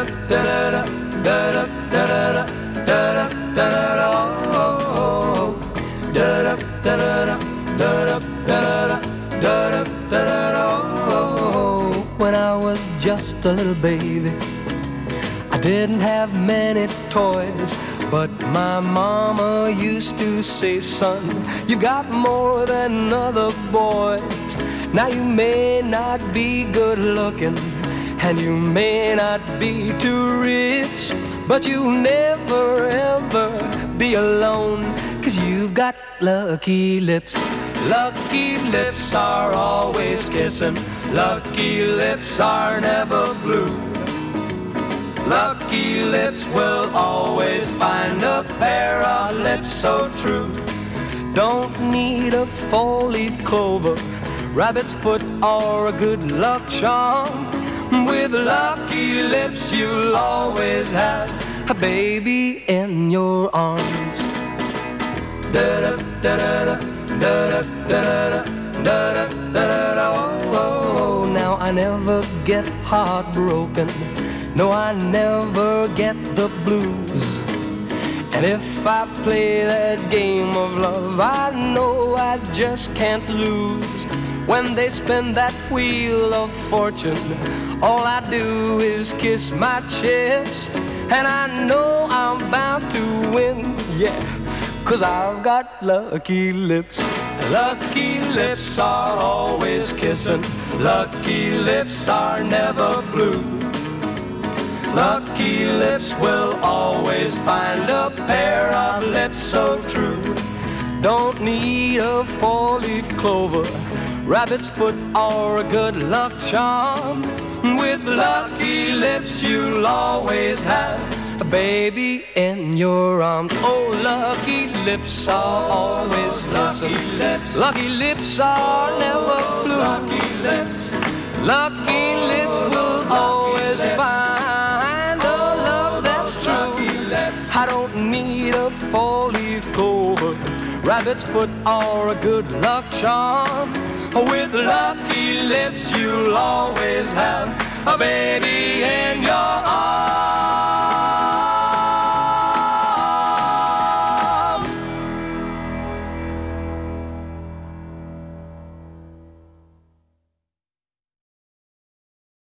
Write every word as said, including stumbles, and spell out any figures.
da da da da da da da oh da da da da da da da da da. When I was just a little baby, I didn't have many toys, but my mama used to say, son, you got more than other boys. Now you may not be good looking, and you may not be too rich, but you'll never ever be alone, 'cause you've got lucky lips. Lucky lips are always kissing, lucky lips are never blue. Lucky lips will always find a pair of lips so true. Don't need a four-leaf clover, rabbit's foot, or a good luck charm. With lucky lips you'll always have a baby in your arms. Da da da da da da da da da da. Oh, now I never get heartbroken, no, I never get the blues. And if I play that game of love, I know I just can't lose. When they spin that wheel of fortune, all I do is kiss my chips, and I know I'm bound to win, yeah, 'cause I've got lucky lips. Lucky lips are always kissing, lucky lips are never blue. Lucky lips will always find a pair of lips so true. Don't need a four-leaf clover, rabbit's foot, or a good luck charm. With lucky lips you'll always have a baby in your arms. Oh, lucky lips are always lucky lips. Lucky lips are never blue. Lucky lips, lucky lips will always find a love that's true. I don't need a four-leaf clover, rabbit's foot, or a good luck charm. With lucky lips you'll always have a baby in your arms.